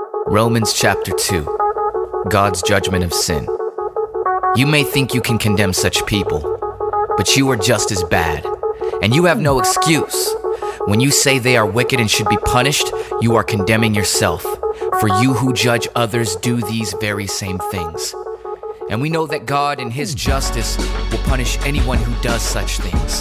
Romans chapter 2, God's judgment of sin. You may think you can condemn such people, but you are just as bad, and you have no excuse. When you say they are wicked and should be punished, you are condemning yourself, for you who judge others do these very same things. And we know that God in His justice will punish anyone who does such things.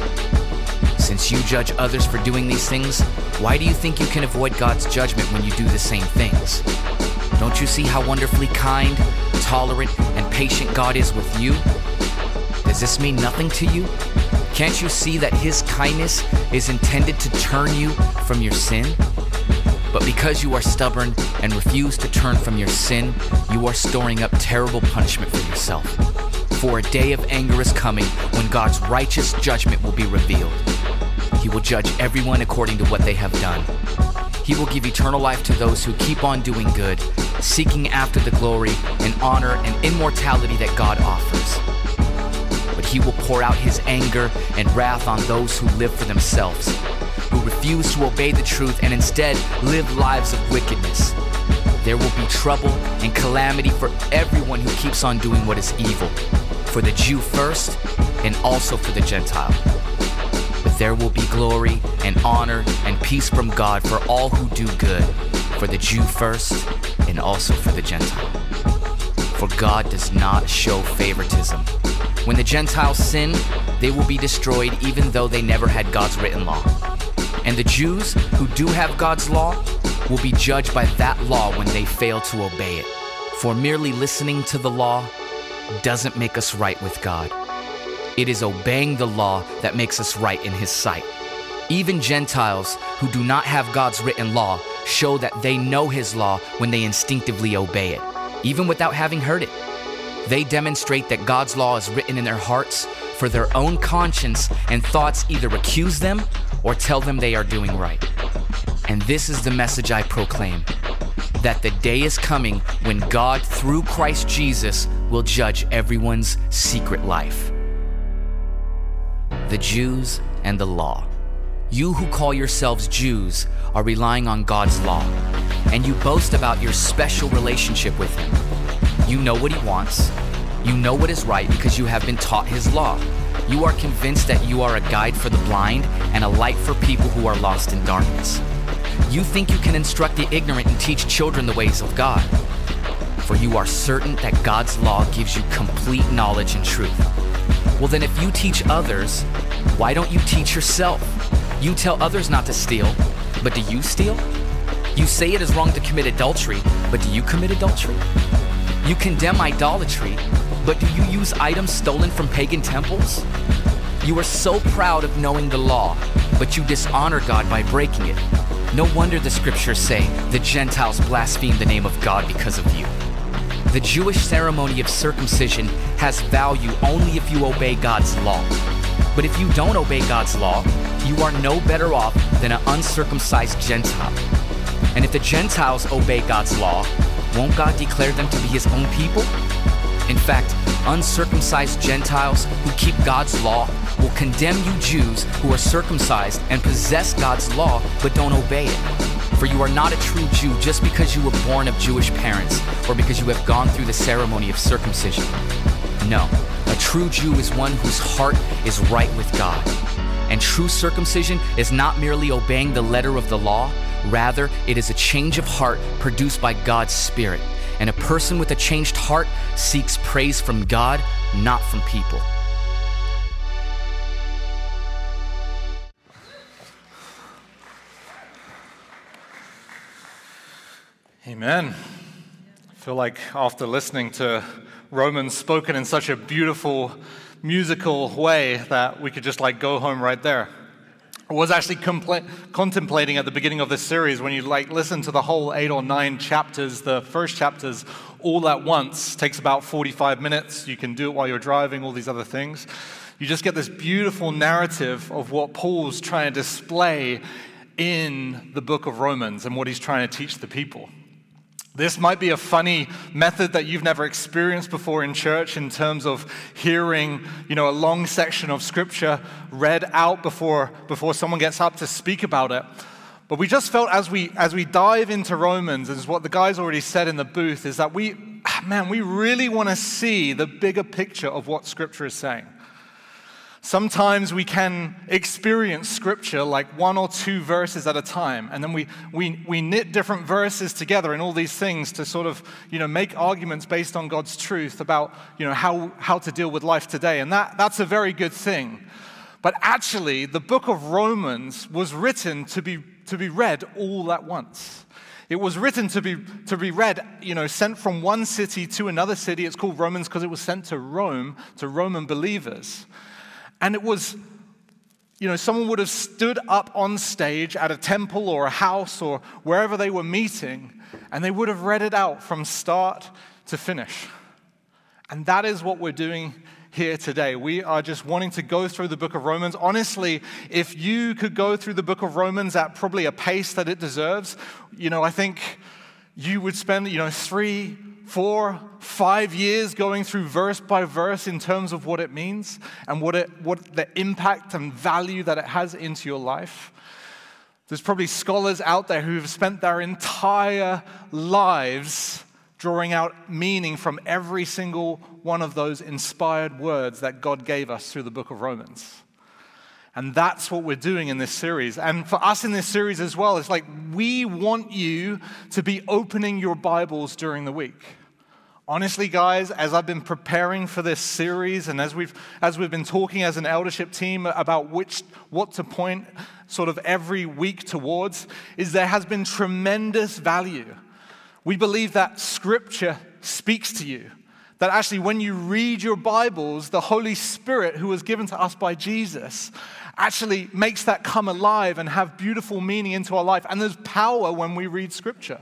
Since you judge others for doing these things, why do you think you can avoid God's judgment when you do the same things? Don't you see how wonderfully kind, tolerant, and patient God is with you? Does this mean nothing to you? Can't you see that His kindness is intended to turn you from your sin? But because you are stubborn and refuse to turn from your sin, you are storing up terrible punishment for yourself. For a day of anger is coming when God's righteous judgment will be revealed. He will judge everyone according to what they have done. He will give eternal life to those who keep on doing good, seeking after the glory and honor and immortality that God offers. But He will pour out His anger and wrath on those who live for themselves, who refuse to obey the truth and instead live lives of wickedness. There will be trouble and calamity for everyone who keeps on doing what is evil, for the Jew first and also for the Gentile. But there will be glory and honor and peace from God for all who do good, for the Jew first and also for the Gentile. For God does not show favoritism. When the Gentiles sin, they will be destroyed even though they never had God's written law. And the Jews who do have God's law will be judged by that law when they fail to obey it. For merely listening to the law doesn't make us right with God. It is obeying the law that makes us right in His sight. Even Gentiles who do not have God's written law show that they know His law when they instinctively obey it, even without having heard it. They demonstrate that God's law is written in their hearts, for their own conscience and thoughts either accuse them or tell them they are doing right. And this is the message I proclaim, that the day is coming when God, through Christ Jesus, will judge everyone's secret life. The Jews and the law. You who call yourselves Jews are relying on God's law, and you boast about your special relationship with Him. You know what He wants. You know what is right because you have been taught His law. You are convinced that you are a guide for the blind and a light for people who are lost in darkness. You think you can instruct the ignorant and teach children the ways of God. For you are certain that God's law gives you complete knowledge and truth. Well then, if you teach others, why don't you teach yourself? You tell others not to steal, but do you steal? You say it is wrong to commit adultery, but do you commit adultery? You condemn idolatry, but do you use items stolen from pagan temples? You are so proud of knowing the law, but you dishonor God by breaking it. No wonder the scriptures say the Gentiles blaspheme the name of God because of you. The Jewish ceremony of circumcision has value only if you obey God's law. But if you don't obey God's law, you are no better off than an uncircumcised Gentile. And if the Gentiles obey God's law, won't God declare them to be His own people? In fact, uncircumcised Gentiles who keep God's law will condemn you Jews who are circumcised and possess God's law but don't obey it. For you are not a true Jew just because you were born of Jewish parents or because you have gone through the ceremony of circumcision. No, a true Jew is one whose heart is right with God. And true circumcision is not merely obeying the letter of the law, rather it is a change of heart produced by God's Spirit. And a person with a changed heart seeks praise from God, not from people. Amen. I feel like after listening to Romans spoken in such a beautiful, musical way that we could just go home right there. I was actually contemplating at the beginning of this series, when you listen to the whole 8 or 9 chapters, the first chapters all at once, takes about 45 minutes. You can do it while you're driving, all these other things. You just get this beautiful narrative of what Paul's trying to display in the book of Romans and what he's trying to teach the people. This might be a funny method that you've never experienced before in church, in terms of hearing, a long section of scripture read out before someone gets up to speak about it. But we just felt as we dive into Romans, as what the guys already said in the booth, is that we really want to see the bigger picture of what Scripture is saying. Sometimes we can experience Scripture like one or two verses at a time, and then we knit different verses together and all these things to sort of, make arguments based on God's truth about, how to deal with life today. And that's a very good thing. But actually, the book of Romans was written to be read all at once. It was written to be read, sent from one city to another city. It's called Romans because it was sent to Rome, to Roman believers. And it was, someone would have stood up on stage at a temple or a house or wherever they were meeting, and they would have read it out from start to finish. And that is what we're doing here today. We are just wanting to go through the book of Romans. Honestly, if you could go through the book of Romans at probably a pace that it deserves, I think you would spend, 3, 4, 5 years going through verse by verse in terms of what it means and what the impact and value that it has into your life. There's probably scholars out there who have spent their entire lives drawing out meaning from every single one of those inspired words that God gave us through the book of Romans. And that's what we're doing in this series. And for us in this series as well, it's like we want you to be opening your Bibles during the week. Honestly, guys, as I've been preparing for this series and as we've been talking as an eldership team about what to point sort of every week towards, is there has been tremendous value. We believe that Scripture speaks to you. That actually when you read your Bibles, the Holy Spirit who was given to us by Jesus actually makes that come alive and have beautiful meaning into our life. And there's power when we read Scripture.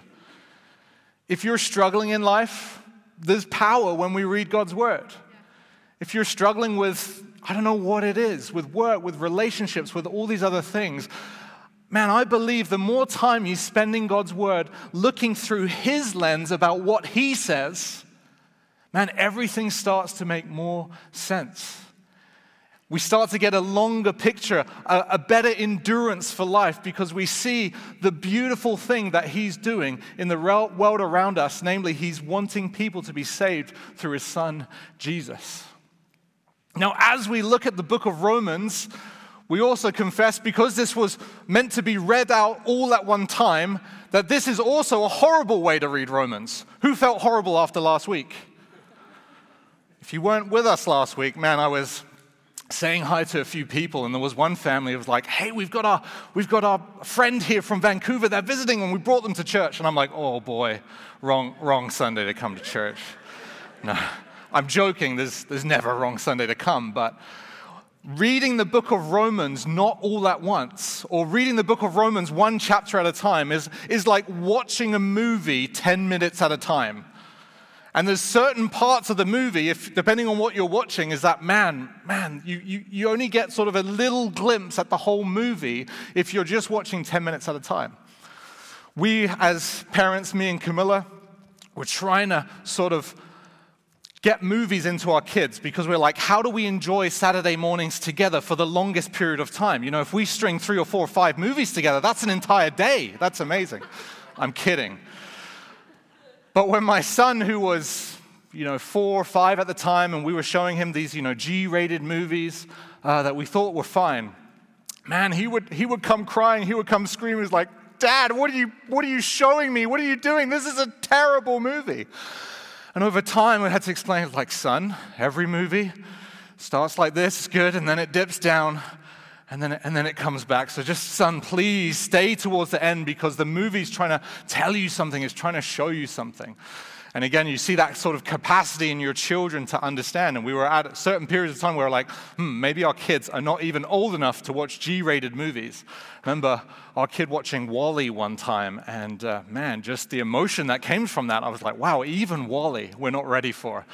If you're struggling in life, there's power when we read God's Word. If you're struggling with, I don't know what it is, with work, with relationships, with all these other things, man, I believe the more time you spend in God's Word looking through His lens about what He says, man, everything starts to make more sense. We start to get a longer picture, a better endurance for life because we see the beautiful thing that He's doing in the world around us, namely He's wanting people to be saved through His Son, Jesus. Now, as we look at the book of Romans, we also confess, because this was meant to be read out all at one time, that this is also a horrible way to read Romans. Who felt horrible after last week? If you weren't with us last week, man, I was saying hi to a few people, and there was one family who was like, hey, we've got our friend here from Vancouver, they're visiting, and we brought them to church. And I'm like, oh boy, wrong Sunday to come to church. No, I'm joking, there's never a wrong Sunday to come, but reading the book of Romans not all at once, or reading the book of Romans one chapter at a time is like watching a movie 10 minutes at a time. And there's certain parts of the movie, depending on what you're watching, is that, you only get sort of a little glimpse at the whole movie if you're just watching 10 minutes at a time. We, as parents, me and Camilla, we're trying to sort of get movies into our kids because we're like, how do we enjoy Saturday mornings together for the longest period of time? If we string 3 or 4 or 5 movies together, that's an entire day. That's amazing. I'm kidding. But when my son, who was, 4 or 5 at the time, and we were showing him these, G-rated movies that we thought were fine, man, he would come crying, he would come screaming. He was like, Dad, what are you showing me? What are you doing? This is a terrible movie. And over time, I had to explain, like, son, every movie starts like this, it's good, and then it dips down, and then it comes back. So just, son, please stay towards the end because the movie's trying to tell you something, it's trying to show you something. And again, you see that sort of capacity in your children to understand. And we were at certain periods of time where we're like, maybe our kids are not even old enough to watch G-rated movies. Remember our kid watching WALL-E one time, and just the emotion that came from that, I was like, wow, even WALL-E we're not ready for.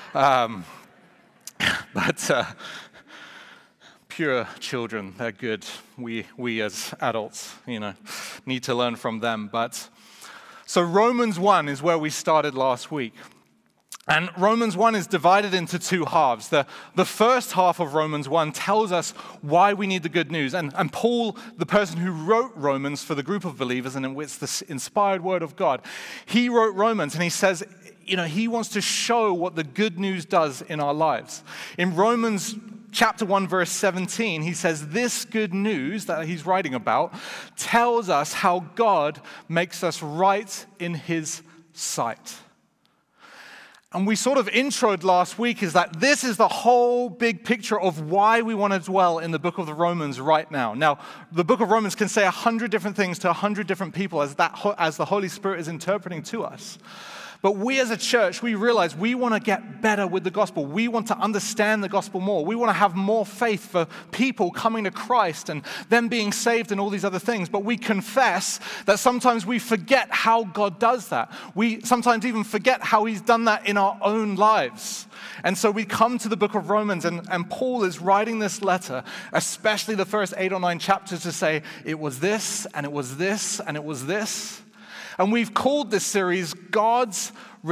Pure children, they're good. We as adults, need to learn from them. So Romans 1 is where we started last week. And Romans 1 is divided into two halves. The first half of Romans 1 tells us why we need the good news. And Paul, the person who wrote Romans for the group of believers, and it's the inspired word of God, he wrote Romans and he says, he wants to show what the good news does in our lives. In Romans chapter 1, verse 17, he says, this good news that he's writing about tells us how God makes us right in his sight. And we sort of introed last week is that this is the whole big picture of why we want to dwell in the book of the Romans right now. Now, the book of Romans can say 100 different things to 100 different people as the Holy Spirit is interpreting to us. But we as a church, we realize we want to get better with the gospel. We want to understand the gospel more. We want to have more faith for people coming to Christ and them being saved and all these other things. But we confess that sometimes we forget how God does that. We sometimes even forget how he's done that in our own lives. And so we come to the book of Romans, and Paul is writing this letter, especially the first 8 or 9 chapters, to say, it was this, and it was this, and it was this. And we've called this series God's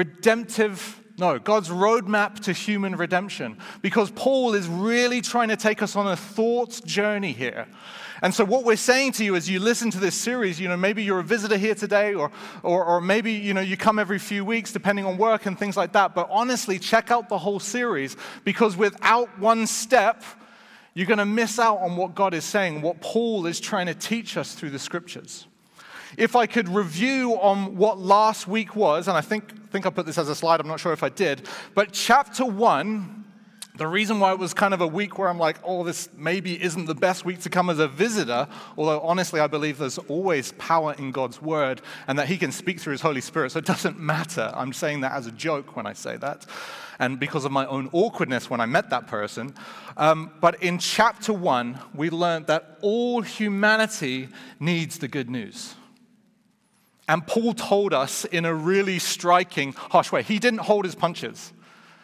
roadmap to human redemption, because Paul is really trying to take us on a thought journey here. And so what we're saying to you as you listen to this series, maybe you're a visitor here today, or maybe, you come every few weeks, depending on work and things like that. But honestly, check out the whole series, because without one step, you're going to miss out on what God is saying, what Paul is trying to teach us through the scriptures. If I could review on what last week was, and I think I put this as a slide, I'm not sure if I did, but chapter 1, the reason why it was kind of a week where I'm like, this maybe isn't the best week to come as a visitor, although honestly I believe there's always power in God's word and that he can speak through his Holy Spirit, so it doesn't matter. I'm saying that as a joke when I say that, and because of my own awkwardness when I met that person. But in chapter 1, we learned that all humanity needs the good news. And Paul told us in a really striking, harsh way. He didn't hold his punches.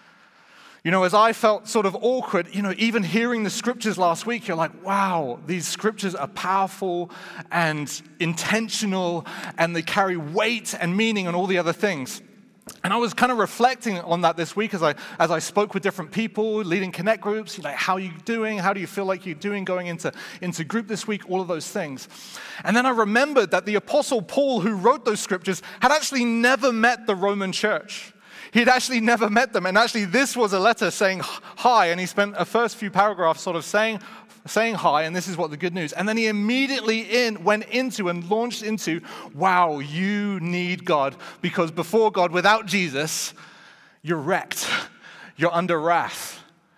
As I felt sort of awkward, even hearing the scriptures last week, you're like, wow, these scriptures are powerful and intentional, and they carry weight and meaning and all the other things. And I was kind of reflecting on that this week as I spoke with different people, leading connect groups, how are you doing? How do you feel like you're doing going into group this week? All of those things. And then I remembered that the Apostle Paul, who wrote those scriptures, had actually never met the Roman church. He'd actually never met them. And actually this was a letter saying hi, and he spent a first few paragraphs sort of saying hi, and this is what the good news. And then he immediately went into and launched into, wow, you need God, because before God, without Jesus, you're wrecked. You're under wrath.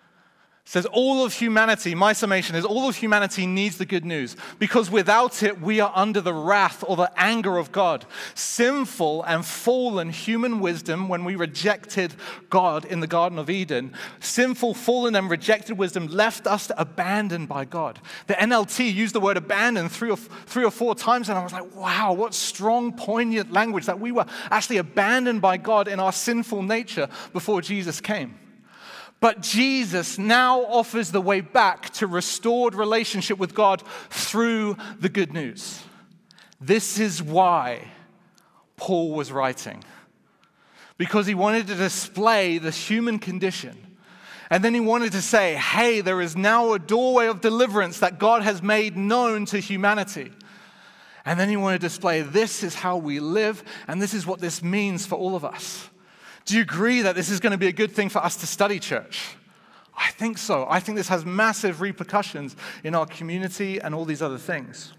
It says all of humanity, my summation is all of humanity needs the good news, because without it, we are under the wrath or the anger of God. Sinful and fallen human wisdom, when we rejected God in the Garden of Eden, sinful, fallen, and rejected wisdom left us abandoned by God. The NLT used the word abandoned three or four times, and I was like, wow, what strong, poignant language that we were actually abandoned by God in our sinful nature before Jesus came. But Jesus now offers the way back to restored relationship with God through the good news. This is why Paul was writing, because he wanted to display the human condition. And then he wanted to say, hey, there is now a doorway of deliverance that God has made known to humanity. And then he wanted to display, this is how we live, and this is what this means for all of us. Do you agree that this is going to be a good thing for us to study, church? I think so. I think this has massive repercussions in our community and all these other things.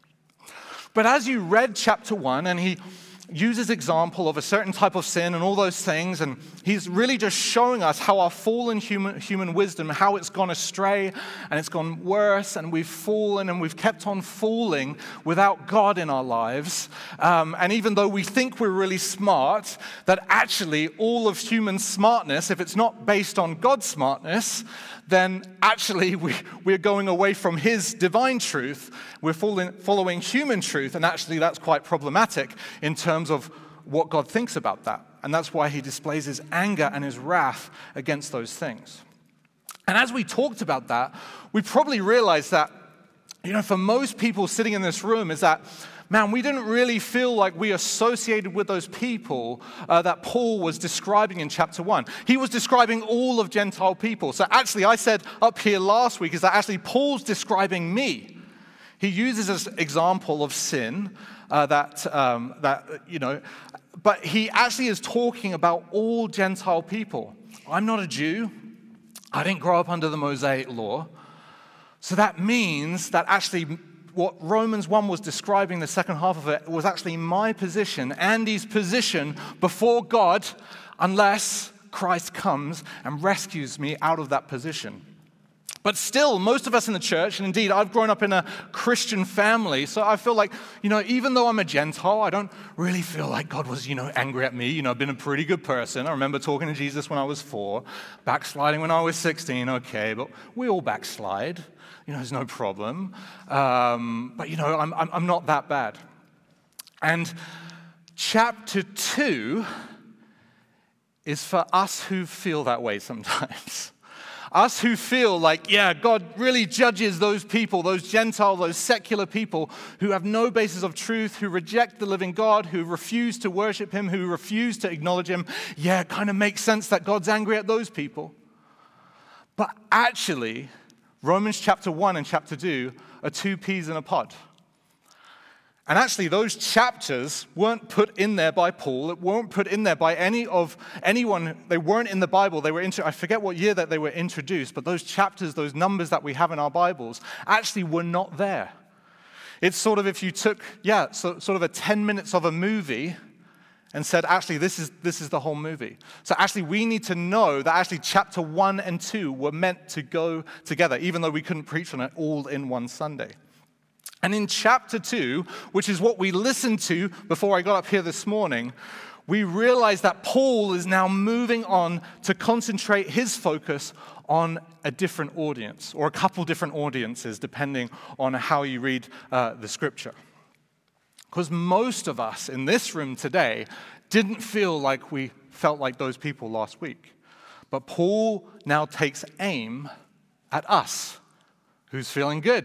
But as you read chapter 1, and he uses example of a certain type of sin and all those things, and he's really just showing us how our fallen human wisdom, how it's gone astray and it's gone worse, and we've fallen and we've kept on falling without God in our lives. And even though we think we're really smart, that actually all of human smartness, if it's not based on God's smartness, then actually we're going away from his divine truth. We're following human truth, and actually that's quite problematic in terms of what God thinks about that. And that's why he displays his anger and his wrath against those things. And as we talked about that, we probably realized that, for most people sitting in this room, is that man, we didn't really feel like we associated with those people that Paul was describing in chapter 1. He was describing all of Gentile people. So actually, I said up here last week is that actually Paul's describing me. He uses this example of sin but he actually is talking about all Gentile people. I'm not a Jew. I didn't grow up under the Mosaic law. So that means that actually what Romans 1 was describing, the second half of it, was actually my position, Andy's position before God, unless Christ comes and rescues me out of that position. But still, most of us in the church, and indeed I've grown up in a Christian family, so I feel like, even though I'm a Gentile, I don't really feel like God was, angry at me. I've been a pretty good person. I remember talking to Jesus when I was 4, backsliding when I was 16, okay, but we all backslide. There's no problem. But I'm not that bad. And chapter 2 is for us who feel that way sometimes. Us who feel like, God really judges those people, those Gentile, those secular people who have no basis of truth, who reject the living God, who refuse to worship him, who refuse to acknowledge him. It kind of makes sense that God's angry at those people. But actually, Romans chapter 1 and chapter 2 are 2 peas in a pod. And actually, those chapters weren't put in there by Paul. It weren't put in there by anyone. They weren't in the Bible. I forget what year that they were introduced, but those chapters, those numbers that we have in our Bibles, actually were not there. It's sort of if you took, sort of a 10 minutes of a movie and said, actually, this is the whole movie. So actually, we need to know that actually chapter 1 and 2 were meant to go together, even though we couldn't preach on it all in one Sunday. And in chapter 2, which is what we listened to before I got up here this morning, we realize that Paul is now moving on to concentrate his focus on a different audience, or a couple different audiences, depending on how you read the scripture. Because most of us in this room today didn't feel like we felt like those people last week. But Paul now takes aim at us. Who's feeling good?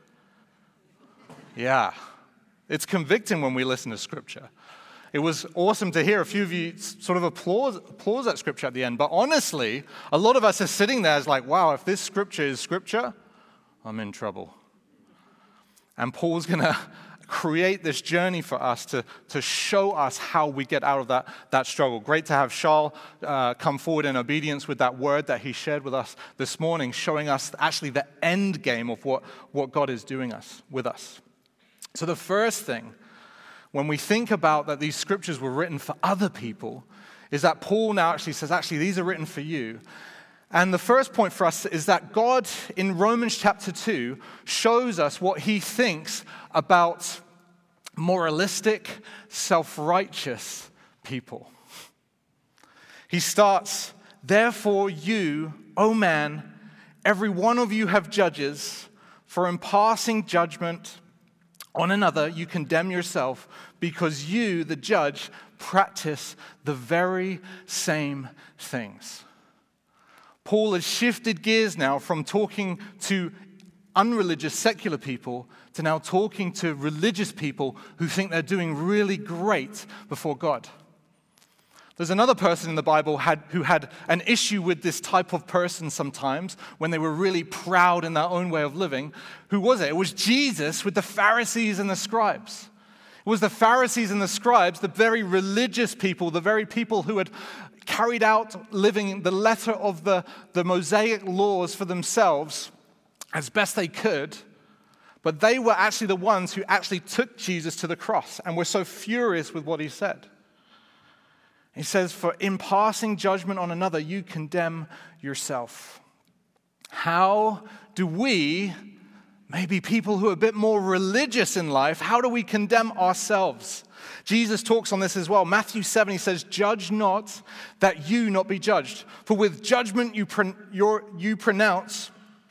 Yeah, it's convicting when we listen to Scripture. It was awesome to hear a few of you sort of applause that Scripture at the end. But honestly, a lot of us are sitting there as like, wow, if this Scripture is Scripture, I'm in trouble. And Paul's going to create this journey for us to show us how we get out of that struggle. Great to have Charles come forward in obedience with that word that he shared with us this morning, showing us actually the end game of what God is doing with us. So the first thing, when we think about that these scriptures were written for other people, is that Paul now actually says, actually, these are written for you. And the first point for us is that God, in Romans chapter 2, shows us what he thinks about moralistic, self-righteous people. He starts, therefore you, O man, every one of you have judges, for in passing judgment on another, you condemn yourself, because you, the judge, practice the very same things. Paul has shifted gears now from talking to unreligious, secular people to now talking to religious people who think they're doing really great before God. There's another person in the Bible who had an issue with this type of person sometimes when they were really proud in their own way of living. Who was it? It was Jesus with the Pharisees and the scribes. It was the Pharisees and the scribes, the very religious people, the very people who had carried out living the letter of the Mosaic laws for themselves as best they could. But they were actually the ones who actually took Jesus to the cross and were so furious with what he said. He says, for in passing judgment on another, you condemn yourself. How do we, maybe people who are a bit more religious in life, how do we condemn ourselves? Jesus talks on this as well. Matthew 7, he says, judge not that you not be judged. For with judgment you pronounce,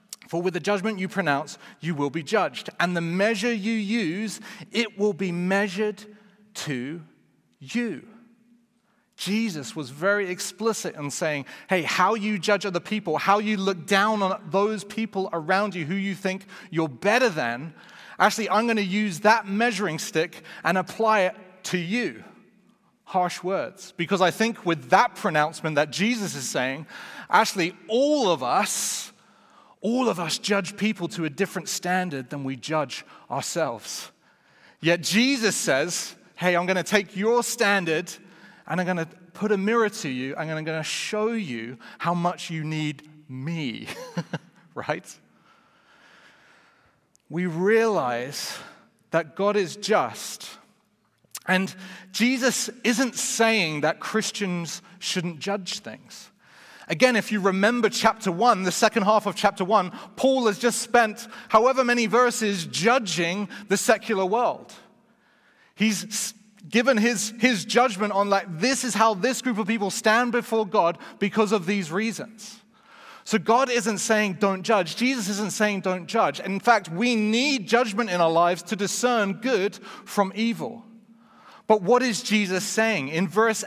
you will be judged. And the measure you use, it will be measured to you. Jesus was very explicit in saying, hey, how you judge other people, how you look down on those people around you who you think you're better than, Actually, I'm going to use that measuring stick and apply it to you. Harsh words. Because I think with that pronouncement that Jesus is saying, actually all of us judge people to a different standard than we judge ourselves. Yet Jesus says, hey, I'm going to take your standard and I'm going to put a mirror to you and I'm going to show you how much you need me. Right? We realize that God is just. And Jesus isn't saying that Christians shouldn't judge things. Again, if you remember chapter 1, the second half of chapter 1, Paul has just spent however many verses judging the secular world. He's given his judgment on this is how this group of people stand before God because of these reasons. So God isn't saying don't judge. Jesus isn't saying don't judge. And in fact, we need judgment in our lives to discern good from evil. But what is Jesus saying? In verse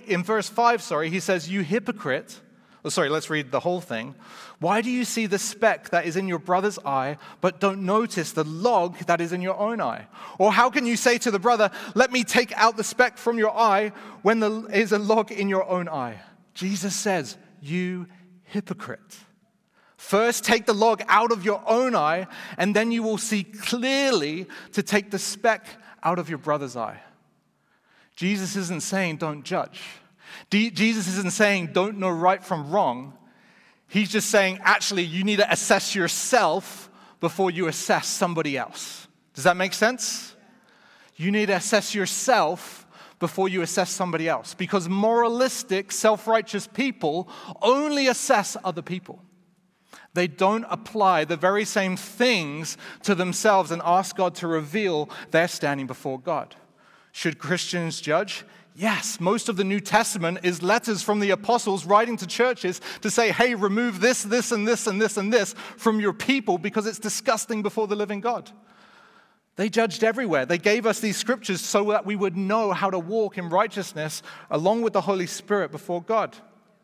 5, he says, you hypocrite. Let's read the whole thing. Why do you see the speck that is in your brother's eye, but don't notice the log that is in your own eye? Or how can you say to the brother, let me take out the speck from your eye when there is a log in your own eye? Jesus says, you hypocrite. First, take the log out of your own eye, and then you will see clearly to take the speck out of your brother's eye. Jesus isn't saying don't judge. Jesus isn't saying don't know right from wrong. He's just saying, actually, you need to assess yourself before you assess somebody else. Does that make sense? You need to assess yourself before you assess somebody else. Because moralistic, self-righteous people only assess other people. They don't apply the very same things to themselves and ask God to reveal their standing before God. Should Christians judge? Yes, most of the New Testament is letters from the apostles writing to churches to say, hey, remove this, this, and this, and this, and this from your people because it's disgusting before the living God. They judged everywhere. They gave us these scriptures so that we would know how to walk in righteousness along with the Holy Spirit before God.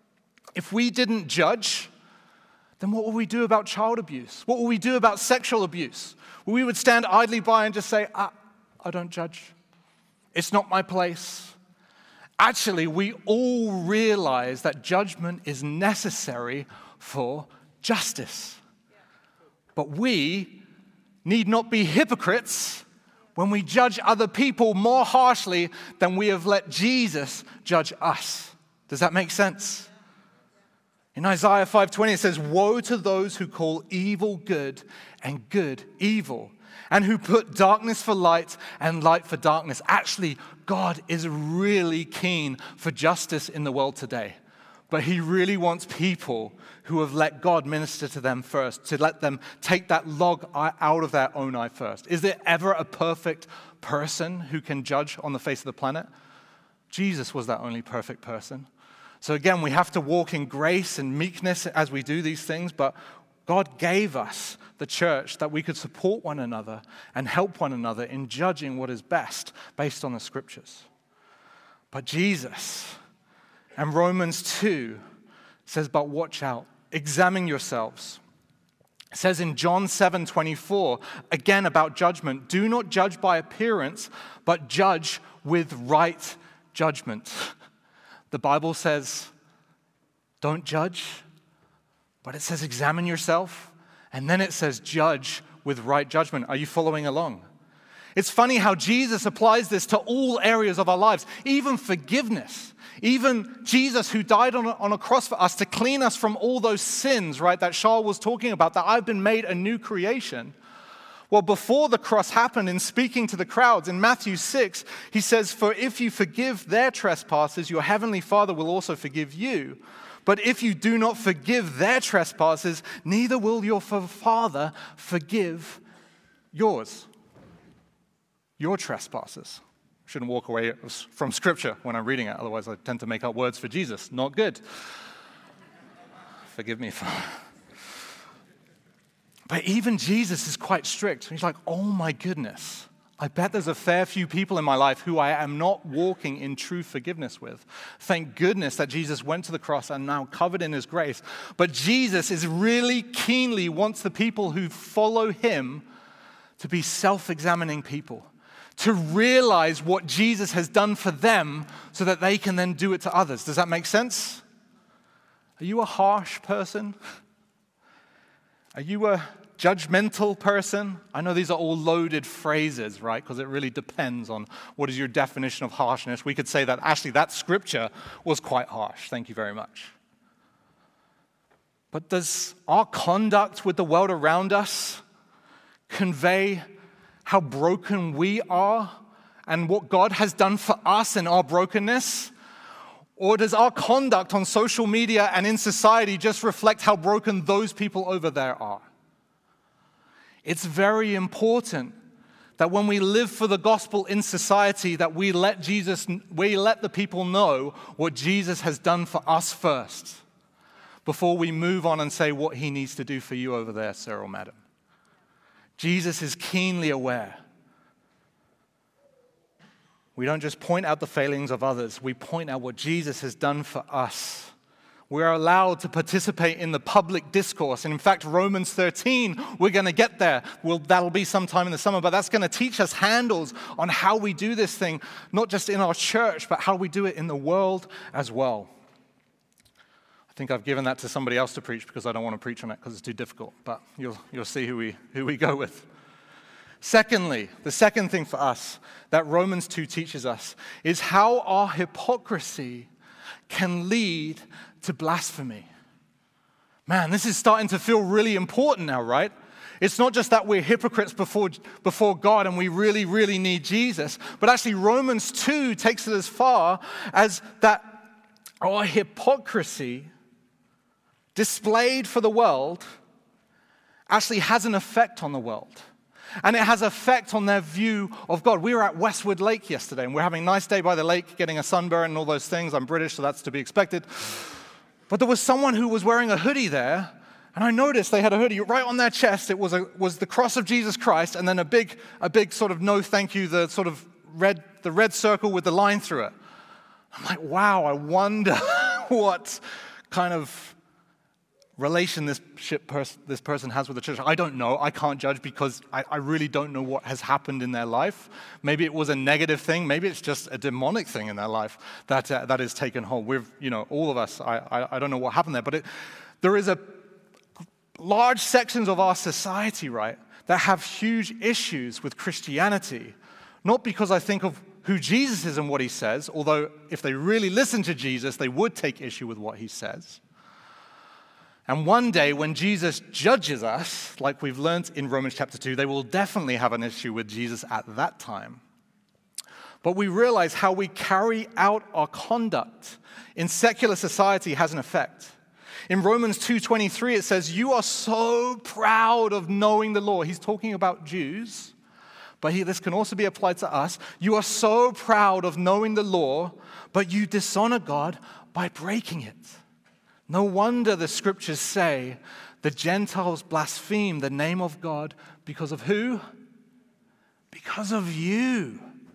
If we didn't judge, then what will we do about child abuse? What will we do about sexual abuse? Well, we would stand idly by and just say, I don't judge. It's not my place. Actually, we all realize that judgment is necessary for justice. But we need not be hypocrites when we judge other people more harshly than we have let Jesus judge us. Does that make sense? In Isaiah 5:20 it says, woe to those who call evil good and good evil, and who put darkness for light and light for darkness. Actually, God is really keen for justice in the world today. But he really wants people who have let God minister to them first, to let them take that log out of their own eye first. Is there ever a perfect person who can judge on the face of the planet? Jesus was that only perfect person. So again, we have to walk in grace and meekness as we do these things, but God gave us the church that we could support one another and help one another in judging what is best based on the scriptures. But Jesus and Romans 2 says, but watch out, examine yourselves. It says in John 7:24, again about judgment, do not judge by appearance, but judge with right judgment. The Bible says, don't judge, but it says examine yourself, and then it says judge with right judgment. Are you following along? It's funny how Jesus applies this to all areas of our lives, even forgiveness. Even Jesus, who died on a cross for us to clean us from all those sins, right, that Charles was talking about, that I've been made a new creation. Well, before the cross happened, in speaking to the crowds, in Matthew 6, he says, for if you forgive their trespasses, your heavenly Father will also forgive you. But if you do not forgive their trespasses, neither will your Father forgive yours. Your trespasses. Shouldn't walk away from Scripture when I'm reading it, otherwise I tend to make up words for Jesus. Not good. Forgive me, Father. But even Jesus is quite strict. He's like, oh my goodness, I bet there's a fair few people in my life who I am not walking in true forgiveness with. Thank goodness that Jesus went to the cross and now covered in his grace. But Jesus is really keenly wants the people who follow him to be self-examining people, to realize what Jesus has done for them so that they can then do it to others. Does that make sense? Are you a harsh person? Are you a judgmental person? I know these are all loaded phrases, right? Because it really depends on what is your definition of harshness. We could say that actually that scripture was quite harsh. Thank you very much. But does our conduct with the world around us convey how broken we are and what God has done for us in our brokenness? Or does our conduct on social media and in society just reflect how broken those people over there are? It's very important that when we live for the gospel in society, that we let the people know what Jesus has done for us first, before we move on and say what he needs to do for you over there, sir or madam. Jesus is keenly aware. We don't just point out the failings of others, we point out what Jesus has done for us. We are allowed to participate in the public discourse. And in fact, Romans 13, we're going to get there. That'll be sometime in the summer, but that's going to teach us handles on how we do this thing, not just in our church, but how we do it in the world as well. I think I've given that to somebody else to preach because I don't want to preach on it because it's too difficult, but you'll see who we go with. Secondly, the second thing for us that Romans 2 teaches us is how our hypocrisy can lead to blasphemy. Man, this is starting to feel really important now, right? It's not just that we're hypocrites before God and we really, really need Jesus, but actually Romans 2 takes it as far as that our hypocrisy displayed for the world actually has an effect on the world. And it has effect on their view of God. We were at Westwood Lake yesterday, and we're having a nice day by the lake, getting a sunburn and all those things. I'm British, so that's to be expected. But there was someone who was wearing a hoodie there, and I noticed they had a hoodie right on their chest. It was the cross of Jesus Christ, and then a big sort of no thank you, the sort of red circle with the line through it. I'm like, wow, I wonder what kind of relation this person has with the church. I don't know. I can't judge because I really don't know what has happened in their life. Maybe it was a negative thing. Maybe it's just a demonic thing in their life that has taken hold. All of us, I don't know what happened there. But there is a large sections of our society, right, that have huge issues with Christianity. Not because I think of who Jesus is and what he says, although if they really listen to Jesus, they would take issue with what he says. And one day when Jesus judges us, like we've learned in Romans chapter 2, they will definitely have an issue with Jesus at that time. But we realize how we carry out our conduct in secular society has an effect. In Romans 2:23, it says, "You are so proud of knowing the law." He's talking about Jews, but this can also be applied to us. "You are so proud of knowing the law, but you dishonor God by breaking it. No wonder the scriptures say the Gentiles blaspheme the name of God because of who? Because of you.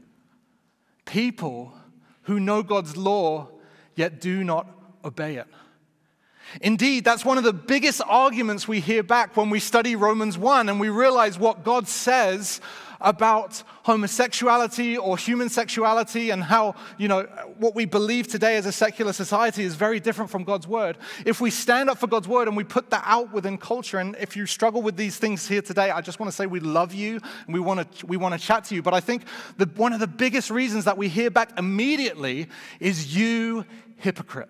People who know God's law yet do not obey it." Indeed, that's one of the biggest arguments we hear back when we study Romans 1 and we realize what God says about homosexuality or human sexuality and how, what we believe today as a secular society is very different from God's word. If we stand up for God's word and we put that out within culture, and if you struggle with these things here today, I just want to say we love you and we want to chat to you. But I think one of the biggest reasons that we hear back immediately is "you hypocrite."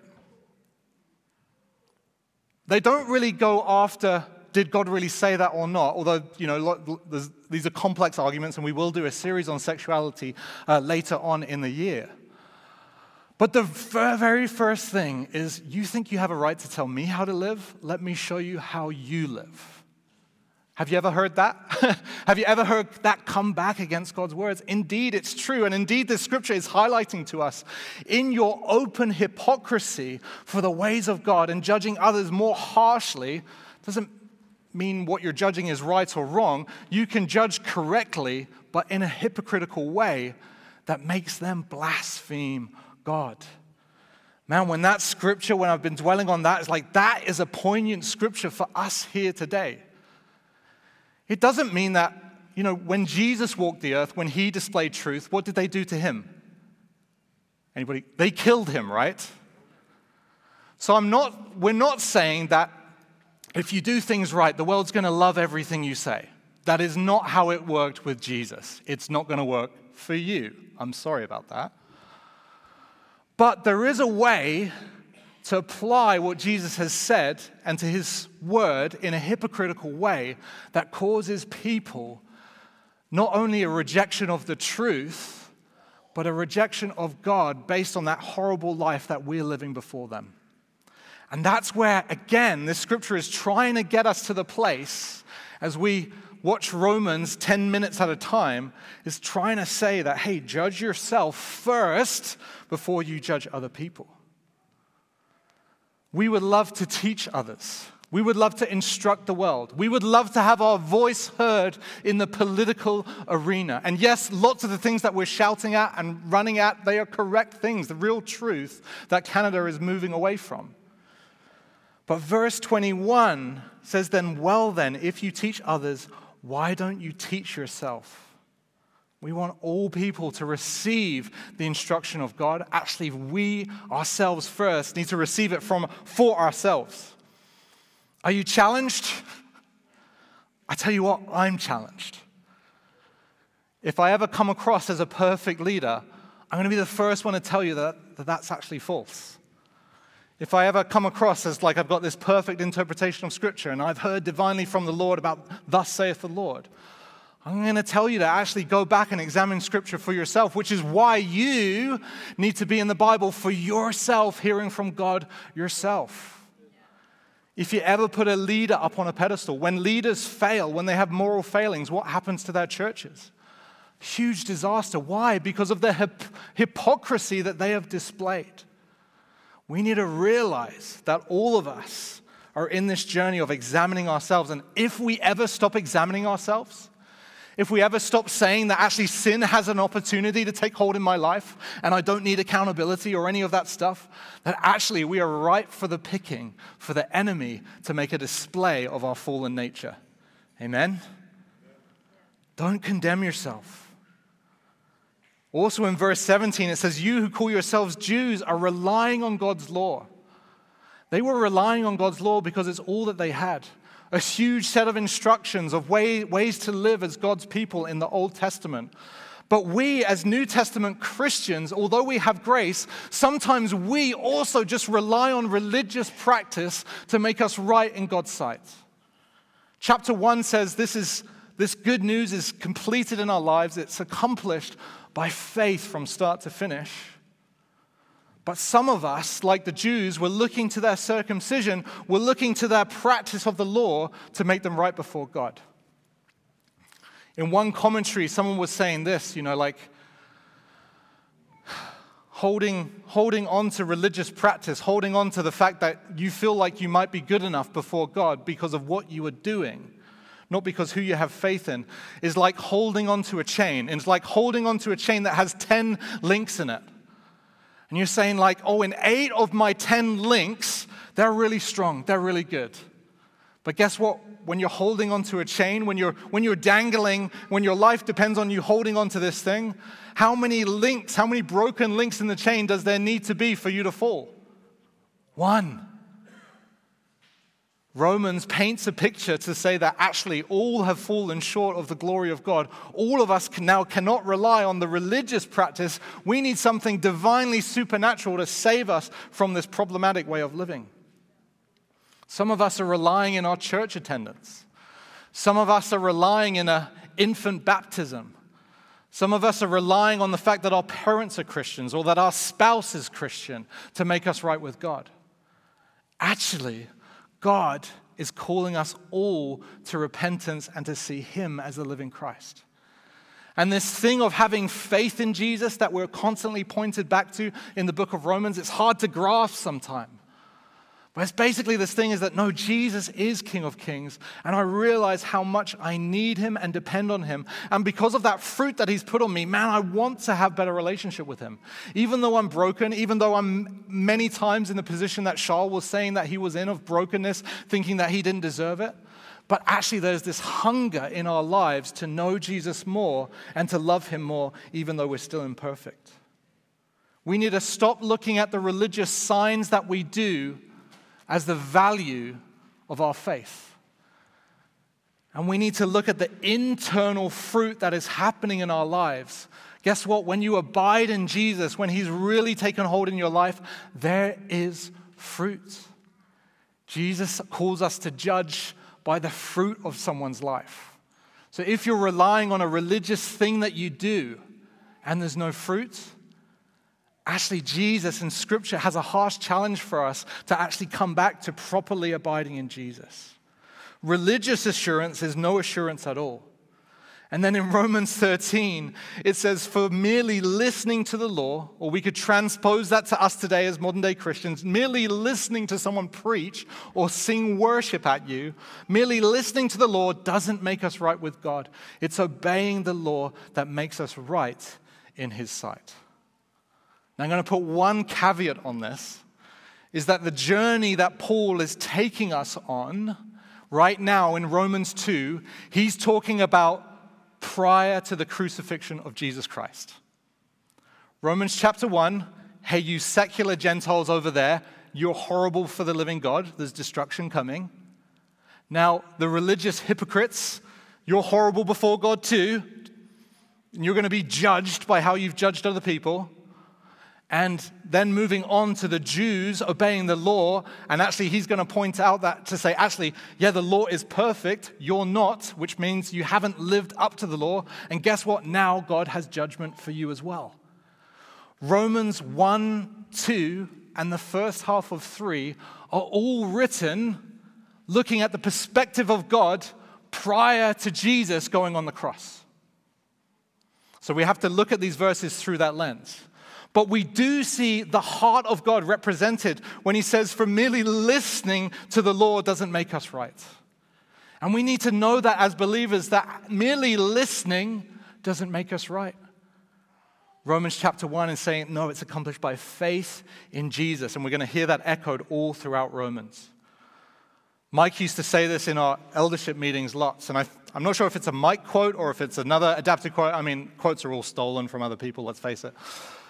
They don't really go after, did God really say that or not? Although, these are complex arguments, and we will do a series on sexuality later on in the year. But the very first thing is, you think you have a right to tell me how to live? Let me show you how you live. Have you ever heard that? Have you ever heard that come back against God's words? Indeed, it's true. And indeed, the scripture is highlighting to us, in your open hypocrisy for the ways of God and judging others more harshly, doesn't mean what you're judging is right or wrong. You can judge correctly, but in a hypocritical way that makes them blaspheme God. Man, when I've been dwelling on that, it's like that is a poignant scripture for us here today. It doesn't mean that, when Jesus walked the earth, when he displayed truth, what did they do to him? Anybody? They killed him, right? So we're not saying that if you do things right, the world's going to love everything you say. That is not how it worked with Jesus. It's not going to work for you. I'm sorry about that. But there is a way to apply what Jesus has said and to his word in a hypocritical way that causes people not only a rejection of the truth, but a rejection of God based on that horrible life that we're living before them. And that's where, again, this scripture is trying to get us to the place, as we watch Romans 10 minutes at a time, is trying to say that, hey, judge yourself first before you judge other people. We would love to teach others. We would love to instruct the world. We would love to have our voice heard in the political arena. And yes, lots of the things that we're shouting at and running at, they are correct things, the real truth that Canada is moving away from. But verse 21 says, then, well then, if you teach others, why don't you teach yourself? We want all people to receive the instruction of God. Actually, we ourselves first need to receive it for ourselves. Are you challenged? I tell you what, I'm challenged. If I ever come across as a perfect leader, I'm going to be the first one to tell you that that's actually false. If I ever come across as like I've got this perfect interpretation of Scripture and I've heard divinely from the Lord about thus saith the Lord, I'm going to tell you to actually go back and examine Scripture for yourself, which is why you need to be in the Bible for yourself, hearing from God yourself. If you ever put a leader up on a pedestal, when leaders fail, when they have moral failings, what happens to their churches? Huge disaster. Why? Because of the hypocrisy that they have displayed. We need to realize that all of us are in this journey of examining ourselves. And if we ever stop examining ourselves, if we ever stop saying that actually sin has an opportunity to take hold in my life and I don't need accountability or any of that stuff, that actually we are ripe for the picking, for the enemy to make a display of our fallen nature. Amen? Don't condemn yourself. Also in verse 17, it says, you who call yourselves Jews are relying on God's law. They were relying on God's law because it's all that they had. A huge set of instructions of ways to live as God's people in the Old Testament. But we as New Testament Christians, although we have grace, sometimes we also just rely on religious practice to make us right in God's sight. Chapter 1 says this good news is completed in our lives. It's accomplished by faith from start to finish. But some of us, like the Jews, were looking to their circumcision, were looking to their practice of the law to make them right before God. In one commentary, someone was saying this, holding on to religious practice, holding on to the fact that you feel like you might be good enough before God because of what you are doing, not because who you have faith in, is like holding on to a chain. It's like holding on to a chain that has 10 links in it. And you're saying like, in 8 of my 10 links, they're really strong, they're really good. But guess what? When you're holding onto a chain, when you're dangling, when your life depends on you holding onto this thing, how many links, how many broken links in the chain does there need to be for you to fall? 1. Romans paints a picture to say that actually all have fallen short of the glory of God. All of us now cannot rely on the religious practice. We need something divinely supernatural to save us from this problematic way of living. Some of us are relying in our church attendance. Some of us are relying in an infant baptism. Some of us are relying on the fact that our parents are Christians or that our spouse is Christian to make us right with God. Actually, God is calling us all to repentance and to see Him as the living Christ. And this thing of having faith in Jesus that we're constantly pointed back to in the book of Romans, it's hard to grasp sometimes. But it's basically this thing is that, no, Jesus is King of Kings, and I realize how much I need Him and depend on Him. And because of that fruit that He's put on me, man, I want to have better relationship with Him. Even though I'm broken, even though I'm many times in the position that Charles was saying that he was in of brokenness, thinking that he didn't deserve it. But actually, there's this hunger in our lives to know Jesus more and to love him more, even though we're still imperfect. We need to stop looking at the religious signs that we do as the value of our faith. And we need to look at the internal fruit that is happening in our lives. Guess what? When you abide in Jesus, when he's really taken hold in your life, there is fruit. Jesus calls us to judge by the fruit of someone's life. So if you're relying on a religious thing that you do and there's no fruit, actually Jesus in Scripture has a harsh challenge for us to actually come back to properly abiding in Jesus. Religious assurance is no assurance at all. And then in Romans 13, it says, for merely listening to the law, or we could transpose that to us today as modern day Christians, merely listening to someone preach or sing worship at you, merely listening to the law doesn't make us right with God. It's obeying the law that makes us right in his sight. Now I'm going to put one caveat on this, is that the journey that Paul is taking us on right now in Romans 2, he's talking about prior to the crucifixion of Jesus Christ. Romans chapter 1, hey, you secular Gentiles over there, you're horrible for the living God. There's destruction coming. Now, the religious hypocrites, you're horrible before God too. And you're going to be judged by how you've judged other people. And then moving on to the Jews obeying the law, and actually he's going to point out that to say, actually, yeah, the law is perfect, you're not, which means you haven't lived up to the law, and guess what? Now God has judgment for you as well. Romans 1, 2, and the first half of 3 are all written looking at the perspective of God prior to Jesus going on the cross. So we have to look at these verses through that lens. But we do see the heart of God represented when he says, for merely listening to the law doesn't make us right. And we need to know that as believers, that merely listening doesn't make us right. Romans chapter 1 is saying, no, it's accomplished by faith in Jesus. And we're going to hear that echoed all throughout Romans. Mike used to say this in our eldership meetings lots, and I'm not sure if it's a Mike quote or if it's another adapted quote. I mean, quotes are all stolen from other people, let's face it.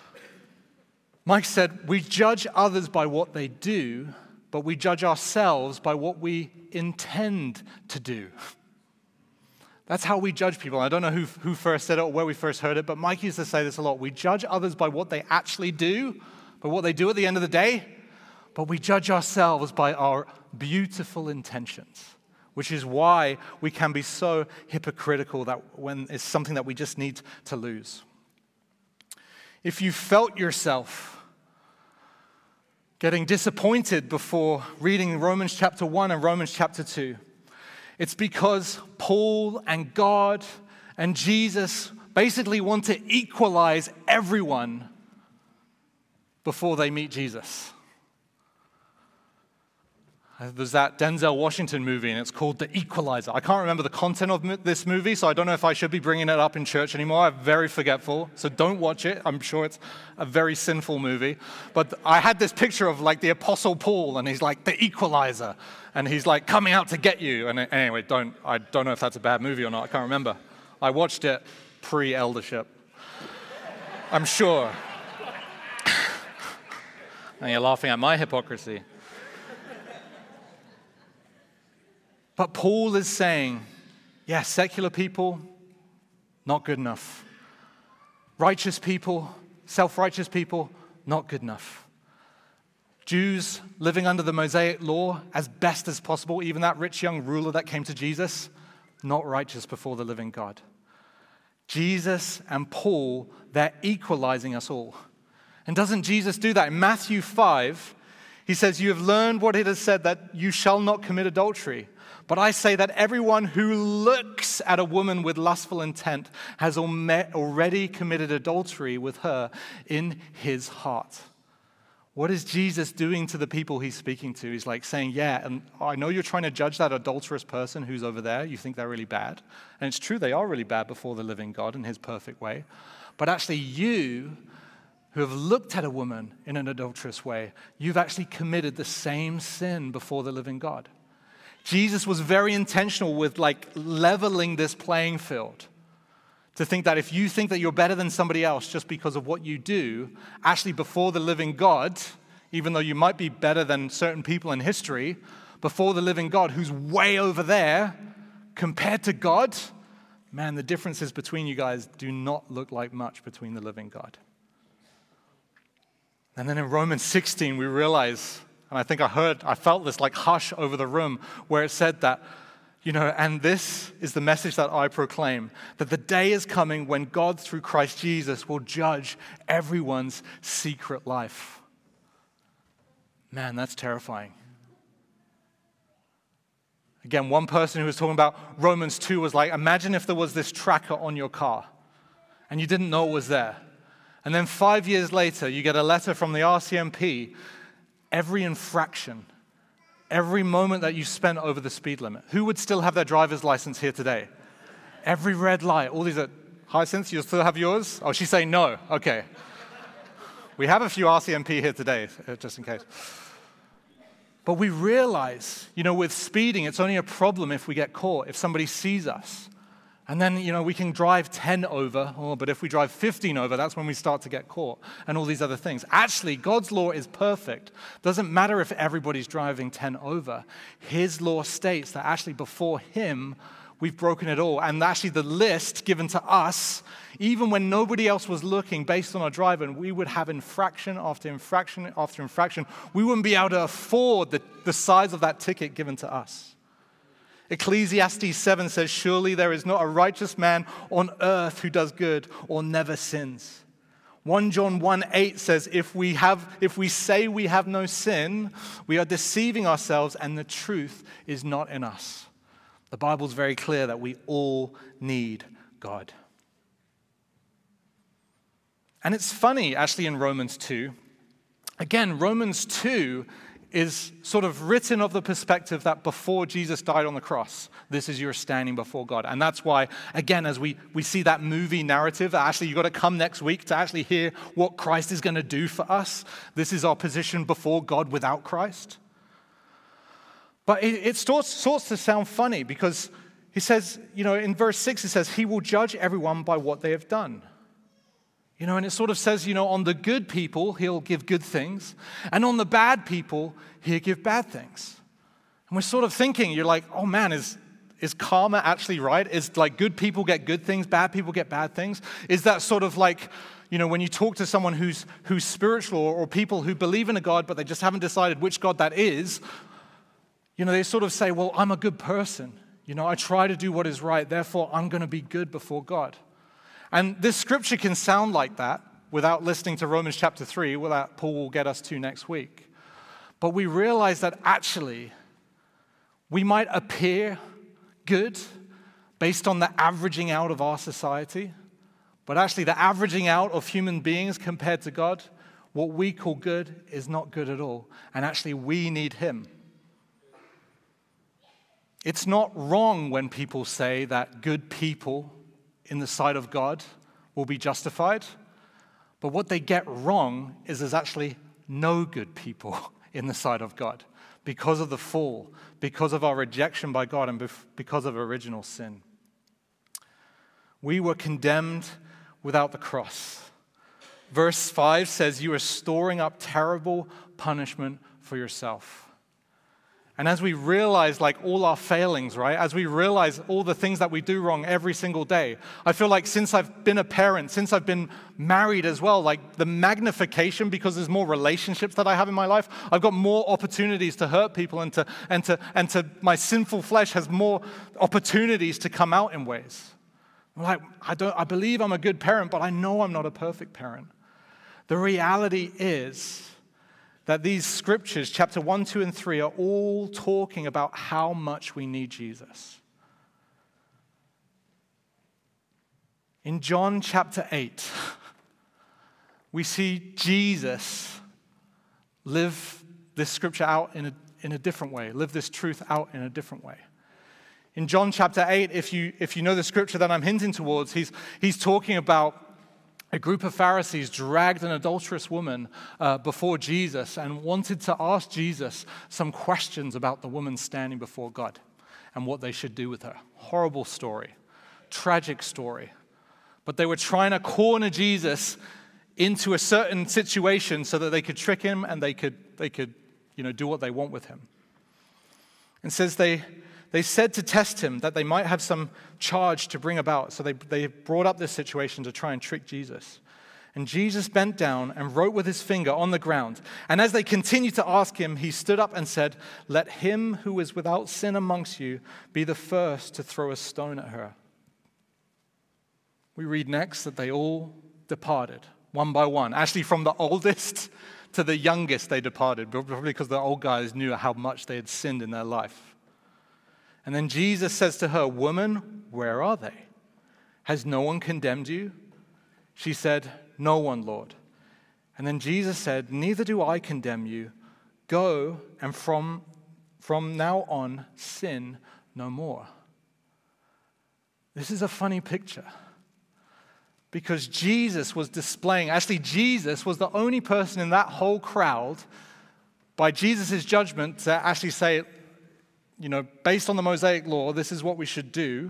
Mike said, we judge others by what they do, but we judge ourselves by what we intend to do. That's how we judge people. I don't know who first said it or where we first heard it, but Mike used to say this a lot. We judge others by what they actually do, by what they do at the end of the day, but we judge ourselves by our beautiful intentions, which is why we can be so hypocritical that when it's something that we just need to lose. If you felt yourself getting disappointed before reading Romans chapter 1 and Romans chapter 2, it's because Paul and God and Jesus basically want to equalize everyone before they meet Jesus. There's that Denzel Washington movie, and it's called The Equalizer. I can't remember the content of this movie, so I don't know if I should be bringing it up in church anymore. I'm very forgetful, so don't watch it. I'm sure it's a very sinful movie. But I had this picture of like the Apostle Paul, and he's like the Equalizer, and he's like coming out to get you. And anyway, I don't know if that's a bad movie or not. I can't remember. I watched it pre-eldership. I'm sure. And you're laughing at my hypocrisy. But Paul is saying, yeah, secular people, not good enough. Righteous people, self-righteous people, not good enough. Jews living under the Mosaic law as best as possible, even that rich young ruler that came to Jesus, not righteous before the living God. Jesus and Paul, they're equalizing us all. And doesn't Jesus do that? In Matthew 5, he says, you have learned what it has said that you shall not commit adultery. But I say that everyone who looks at a woman with lustful intent has already committed adultery with her in his heart. What is Jesus doing to the people he's speaking to? He's like saying, yeah, and I know you're trying to judge that adulterous person who's over there. You think they're really bad. And it's true, they are really bad before the living God in his perfect way. But actually you, who have looked at a woman in an adulterous way, you've actually committed the same sin before the living God. Jesus was very intentional with like leveling this playing field. To think that if you think that you're better than somebody else just because of what you do, actually before the living God, even though you might be better than certain people in history, before the living God who's way over there, compared to God, man, the differences between you guys do not look like much between the living God. And then in Romans 16, we realize, and I think I felt this like hush over the room, where it said that, and this is the message that I proclaim, that the day is coming when God, through Christ Jesus, will judge everyone's secret life. Man, that's terrifying. Again, one person who was talking about Romans 2 was like, imagine if there was this tracker on your car and you didn't know it was there. And then 5 years later, you get a letter from the RCMP, every infraction, every moment that you spent over the speed limit. Who would still have their driver's license here today? Every red light, all these are, Hyacinth, you'll still have yours? Oh, she's saying no. Okay. We have a few RCMP here today, just in case. But we realize, with speeding, it's only a problem if we get caught, if somebody sees us. And then, we can drive 10 over, but if we drive 15 over, that's when we start to get caught, and all these other things. Actually, God's law is perfect. Doesn't matter if everybody's driving 10 over. His law states that actually before him, we've broken it all. And actually the list given to us, even when nobody else was looking based on our driving, we would have infraction after infraction after infraction. We wouldn't be able to afford the size of that ticket given to us. Ecclesiastes 7 says, surely there is not a righteous man on earth who does good or never sins. 1 John 1:8 says, if we say we have no sin, we are deceiving ourselves and the truth is not in us. The Bible's very clear that we all need God. And it's funny, actually, in Romans 2. Again, Romans 2 is sort of written of the perspective that before Jesus died on the cross, this is your standing before God. And that's why, again, as we see that movie narrative, that actually you've got to come next week to actually hear what Christ is going to do for us. This is our position before God without Christ. But it starts to sound funny because he says, in verse 6, it says, he will judge everyone by what they have done. And it sort of says, on the good people, he'll give good things. And on the bad people, he'll give bad things. And we're sort of thinking, you're like, oh man, is karma actually right? Is like good people get good things, bad people get bad things? Is that sort of like, when you talk to someone who's spiritual or people who believe in a God, but they just haven't decided which God that is, they sort of say, well, I'm a good person. I try to do what is right, therefore I'm going to be good before God. And this scripture can sound like that without listening to Romans chapter 3, that Paul will get us to next week. But we realize that actually we might appear good based on the averaging out of our society, but actually the averaging out of human beings compared to God, what we call good is not good at all. And actually we need him. It's not wrong when people say that good people in the sight of God will be justified. But what they get wrong is there's actually no good people in the sight of God because of the fall, because of our rejection by God, and because of original sin. We were condemned without the cross. Verse 5 says, you are storing up terrible punishment for yourself. And as we realize like all our failings, right? As we realize all the things that we do wrong every single day, I feel like since I've been a parent, since I've been married as well, like the magnification, because there's more relationships that I have in my life, I've got more opportunities to hurt people and to my sinful flesh has more opportunities to come out in ways. I'm like, I believe I'm a good parent, but I know I'm not a perfect parent. The reality is that these scriptures, chapter 1, 2, and 3, are all talking about how much we need Jesus. In John chapter 8, we see Jesus live this scripture out in a different way, live this truth out in a different way. In John chapter 8, if you know the scripture that I'm hinting towards, he's talking about a group of Pharisees dragged an adulterous woman before Jesus and wanted to ask Jesus some questions about the woman standing before God and what they should do with her. Horrible story, tragic story. But they were trying to corner Jesus into a certain situation so that they could trick him and they could do what they want with him. And says they said to test him that they might have some charge to bring about. So they brought up this situation to try and trick Jesus. And Jesus bent down and wrote with his finger on the ground. And as they continued to ask him, he stood up and said, "Let him who is without sin amongst you be the first to throw a stone at her." We read next that they all departed, one by one. Actually, from the oldest to the youngest they departed, probably because the old guys knew how much they had sinned in their life. And then Jesus says to her, "Woman, where are they? Has no one condemned you?" She said, "No one, Lord." And then Jesus said, "Neither do I condemn you. Go, and from now on, sin no more." This is a funny picture. Because Jesus was displaying, actually Jesus was the only person in that whole crowd, by Jesus' judgment, to actually say, based on the Mosaic law, this is what we should do.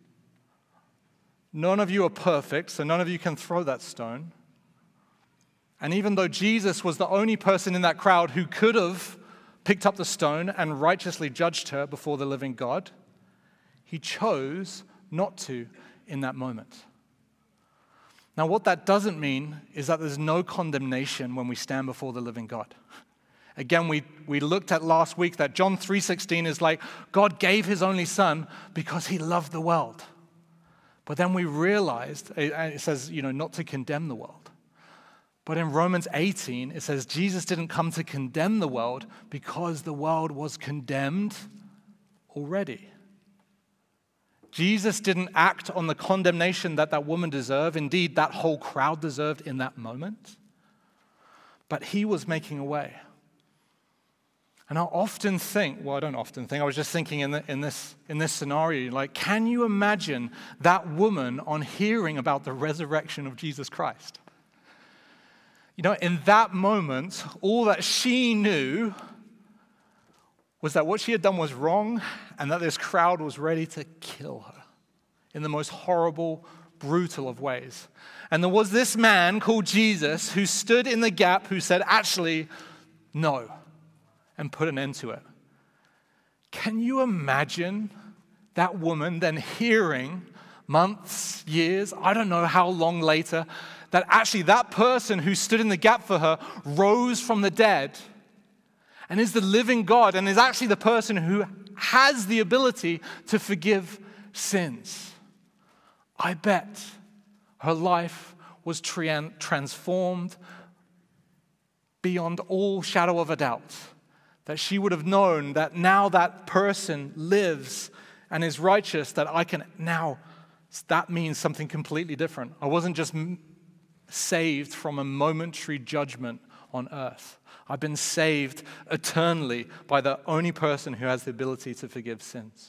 None of you are perfect, so none of you can throw that stone. And even though Jesus was the only person in that crowd who could have picked up the stone and righteously judged her before the living God, he chose not to in that moment. Now, what that doesn't mean is that there's no condemnation when we stand before the living God. Again, we looked at last week that John 3:16 is like, God gave his only son because he loved the world. But then we realized, it says, not to condemn the world. But in Romans 18, it says Jesus didn't come to condemn the world because the world was condemned already. Jesus didn't act on the condemnation that woman deserved, indeed that whole crowd deserved in that moment. But he was making a way. And I often think, I don't often think, I was just thinking in this scenario, like, can you imagine that woman on hearing about the resurrection of Jesus Christ? In that moment, all that she knew was that what she had done was wrong and that this crowd was ready to kill her in the most horrible, brutal of ways. And there was this man called Jesus who stood in the gap, who said, actually, no, and put an end to it. Can you imagine that woman then hearing months, years, I don't know how long later, that actually that person who stood in the gap for her rose from the dead and is the living God and is actually the person who has the ability to forgive sins? I bet her life was transformed beyond all shadow of a doubt. That she would have known that now that person lives and is righteous, that means something completely different. I wasn't just saved from a momentary judgment on earth. I've been saved eternally by the only person who has the ability to forgive sins.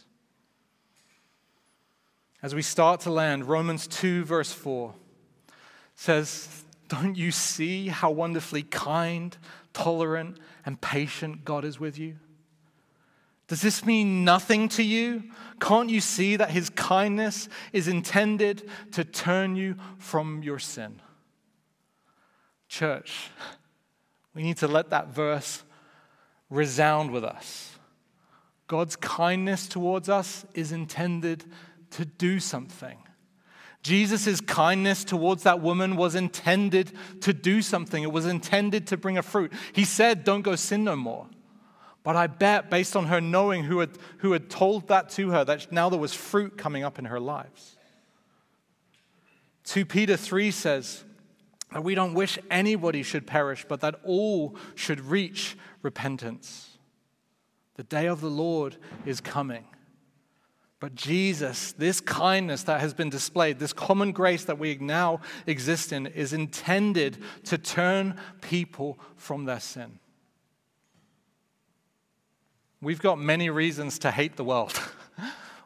As we start to land, Romans 2 verse 4 says, "Don't you see how wonderfully kind, tolerant, and patient God is with you? Does this mean nothing to you? Can't you see that his kindness is intended to turn you from your sin?" Church, we need to let that verse resound with us. God's kindness towards us is intended to do something. Jesus' kindness towards that woman was intended to do something. It was intended to bring a fruit. He said, "Don't go sin no more." But I bet, based on her knowing who had told that to her, that now there was fruit coming up in her lives. 2 Peter 3 says that we don't wish anybody should perish, but that all should reach repentance. The day of the Lord is coming. But Jesus, this kindness that has been displayed, this common grace that we now exist in, is intended to turn people from their sin. We've got many reasons to hate the world.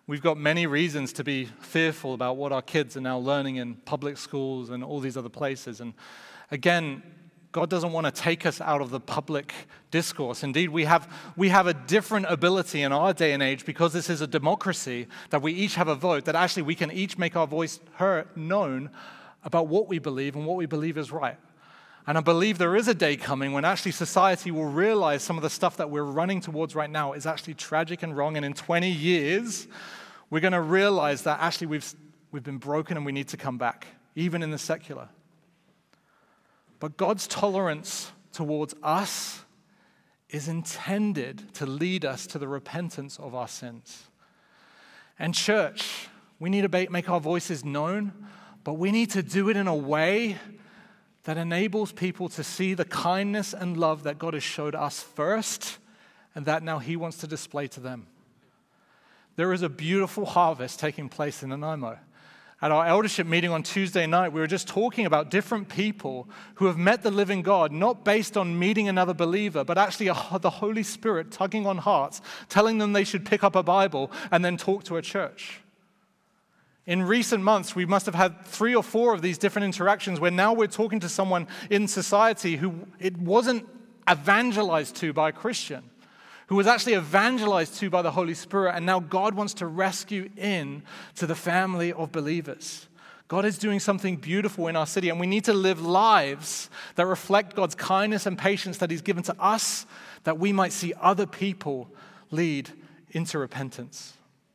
We've got many reasons to be fearful about what our kids are now learning in public schools and all these other places. And again, God doesn't want to take us out of the public discourse. Indeed, we have a different ability in our day and age, because this is a democracy, that we each have a vote, that actually we can each make our voice heard, known about what we believe and what we believe is right. And I believe there is a day coming when actually society will realize some of the stuff that we're running towards right now is actually tragic and wrong. And in 20 years, we're going to realize that actually we've been broken and we need to come back, even in the secular. But God's tolerance towards us is intended to lead us to the repentance of our sins. And church, we need to make our voices known, but we need to do it in a way that enables people to see the kindness and love that God has showed us first, and that now He wants to display to them. There is a beautiful harvest taking place in Nanaimo. At our eldership meeting on Tuesday night, we were just talking about different people who have met the living God, not based on meeting another believer, but actually the Holy Spirit tugging on hearts, telling them they should pick up a Bible and then talk to a church. In recent months, we must have had 3 or 4 of these different interactions where now we're talking to someone in society who it wasn't evangelized to by a Christian, who was actually evangelized to by the Holy Spirit, and now God wants to rescue in to the family of believers. God is doing something beautiful in our city, and we need to live lives that reflect God's kindness and patience that He's given to us, that we might see other people lead into repentance.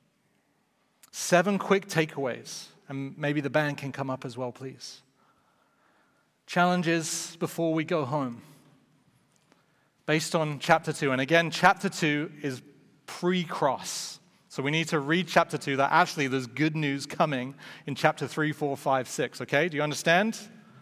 7 quick takeaways, and maybe the band can come up as well, please. Challenges before we go home, based on chapter 2. And again, chapter 2 is pre-cross. So we need to read chapter 2, that actually there's good news coming in chapter 3, 4, 5, 6. Okay, do you understand?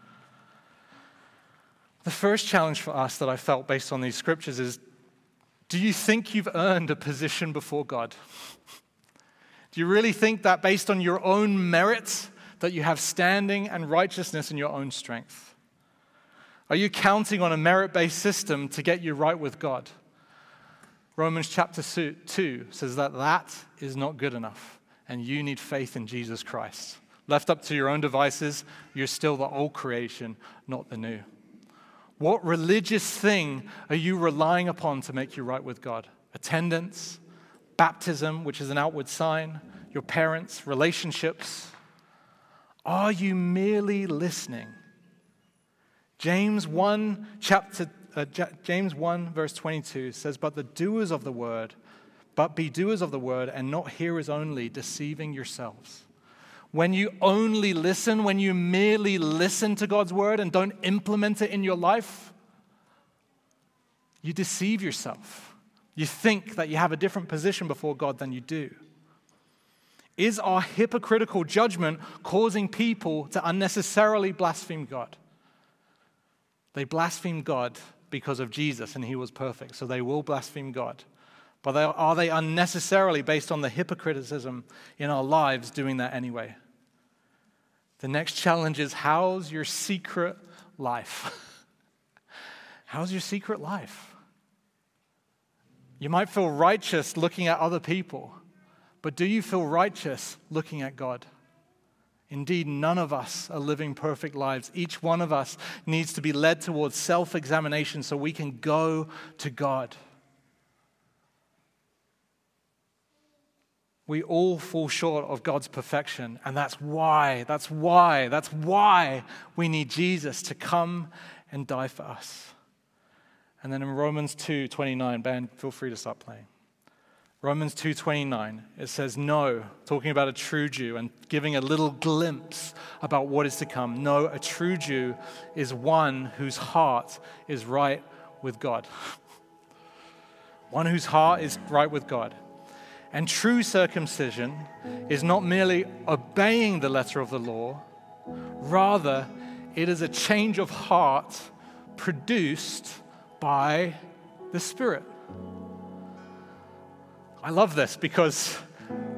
The first challenge for us that I felt based on these scriptures is, do you think you've earned a position before God? Do you really think that based on your own merit that you have standing and righteousness in your own strength? Are you counting on a merit-based system to get you right with God? Romans chapter 2 says that is not good enough, and you need faith in Jesus Christ. Left up to your own devices, you're still the old creation, not the new. What religious thing are you relying upon to make you right with God? Attendance? Baptism, which is an outward sign, your parents, relationships. Are you merely listening? James 1 verse 22 says, But be doers of the word and not hearers only, deceiving yourselves. When you only listen, when you merely listen to God's word and don't implement it in your life, you deceive yourself. You think that you have a different position before God than you do. Is our hypocritical judgment causing people to unnecessarily blaspheme God? They blaspheme God because of Jesus, and He was perfect, so they will blaspheme God. But are they unnecessarily, based on the hypocriticism in our lives, doing that anyway? The next challenge is, how's your secret life? How's your secret life? You might feel righteous looking at other people, but do you feel righteous looking at God? Indeed, none of us are living perfect lives. Each one of us needs to be led towards self-examination so we can go to God. We all fall short of God's perfection, and that's why we need Jesus to come and die for us. And then in Romans 2:29, band, feel free to start playing. Romans 2:29, it says, no, talking about a true Jew and giving a little glimpse about what is to come. No, a true Jew is one whose heart is right with God. One whose heart is right with God. And true circumcision is not merely obeying the letter of the law, rather, it is a change of heart produced by the Spirit. I love this because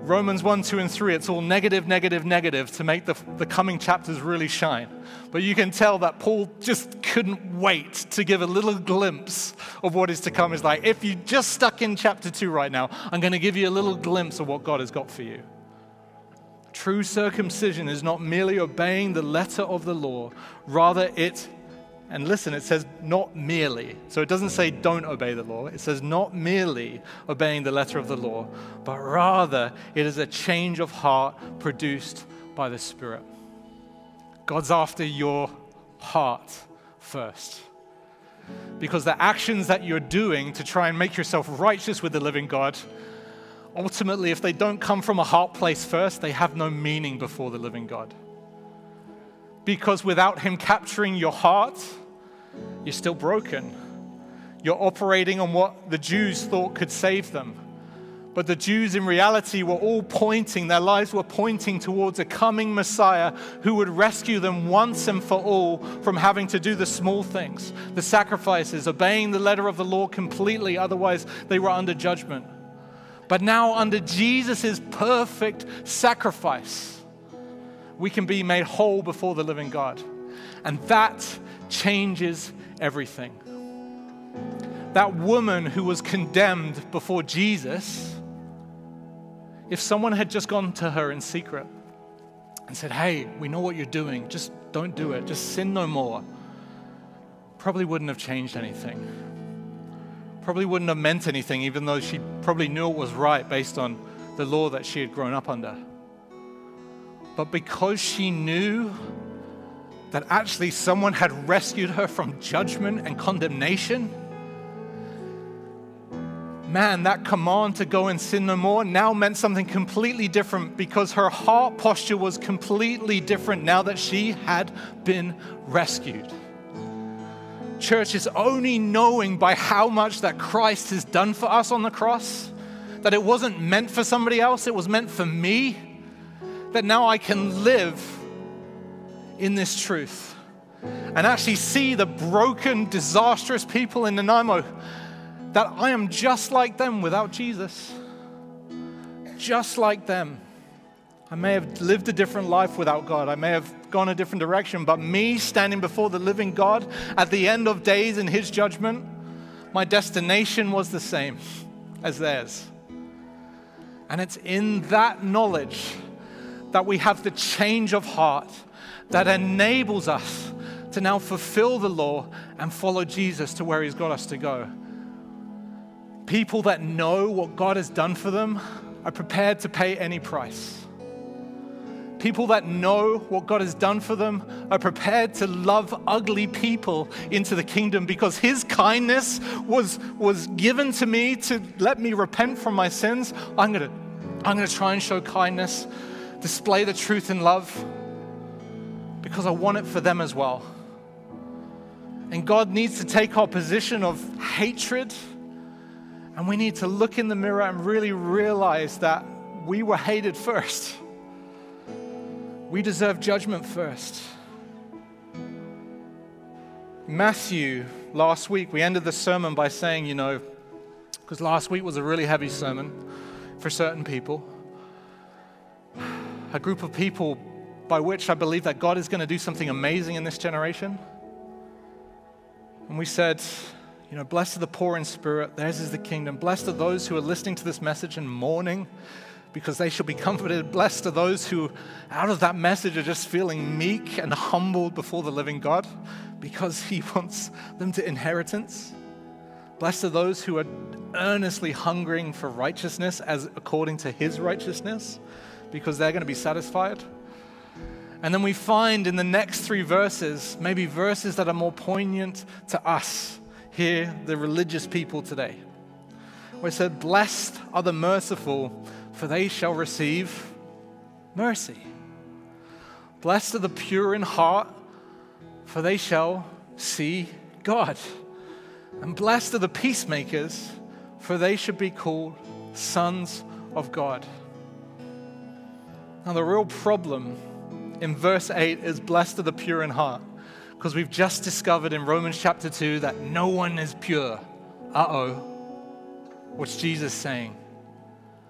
Romans 1, 2, and 3, it's all negative, negative, negative to make the coming chapters really shine. But you can tell that Paul just couldn't wait to give a little glimpse of what is to come. It's like, if you just stuck in chapter 2 right now, I'm going to give you a little glimpse of what God has got for you. True circumcision is not merely obeying the letter of the law, rather and listen, it says not merely. So it doesn't say don't obey the law. It says not merely obeying the letter of the law, but rather it is a change of heart produced by the Spirit. God's after your heart first. Because the actions that you're doing to try and make yourself righteous with the living God, ultimately, if they don't come from a heart place first, they have no meaning before the living God. Because without Him capturing your heart, you're still broken. You're operating on what the Jews thought could save them. But the Jews in reality were all their lives were pointing towards a coming Messiah who would rescue them once and for all from having to do the small things, the sacrifices, obeying the letter of the law completely, otherwise they were under judgment. But now under Jesus' perfect sacrifice, we can be made whole before the living God. And that changes everything. That woman who was condemned before Jesus, if someone had just gone to her in secret and said, hey, we know what you're doing, just don't do it, just sin no more, probably wouldn't have changed anything. Probably wouldn't have meant anything, even though she probably knew it was right based on the law that she had grown up under. But because she knew that actually someone had rescued her from judgment and condemnation, man, that command to go and sin no more now meant something completely different, because her heart posture was completely different now that she had been rescued. Church, is only knowing by how much that Christ has done for us on the cross, that it wasn't meant for somebody else, it was meant for me, that now I can live in this truth and actually see the broken, disastrous people in Nanaimo, that I am just like them without Jesus. Just like them. I may have lived a different life without God. I may have gone a different direction, but me standing before the living God at the end of days in His judgment, my destination was the same as theirs. And it's in that knowledge that we have the change of heart that enables us to now fulfill the law and follow Jesus to where He's got us to go. People that know what God has done for them are prepared to pay any price. People that know what God has done for them are prepared to love ugly people into the kingdom, because His kindness was given to me to let me repent from my sins. I'm gonna try and show kindness, display the truth in love, because I want it for them as well. And God needs to take our position of hatred, and we need to look in the mirror and really realize that we were hated first. We deserve judgment first. Matthew, last week, we ended the sermon by saying, because last week was a really heavy sermon for certain people, a group of people by which I believe that God is going to do something amazing in this generation. And we said, blessed are the poor in spirit, theirs is the kingdom. Blessed are those who are listening to this message and mourning, because they shall be comforted. Blessed are those who, out of that message, are just feeling meek and humbled before the living God, because He wants them to inheritance. Blessed are those who are earnestly hungering for righteousness as according to His righteousness, because they're going to be satisfied. And then we find in the next 3 verses, maybe verses that are more poignant to us here, the religious people today, where it said, blessed are the merciful, for they shall receive mercy. Blessed are the pure in heart, for they shall see God. And blessed are the peacemakers, for they should be called sons of God. Now the real problem in verse 8 is blessed are the pure in heart, because we've just discovered in Romans chapter 2 that no one is pure. What's Jesus saying?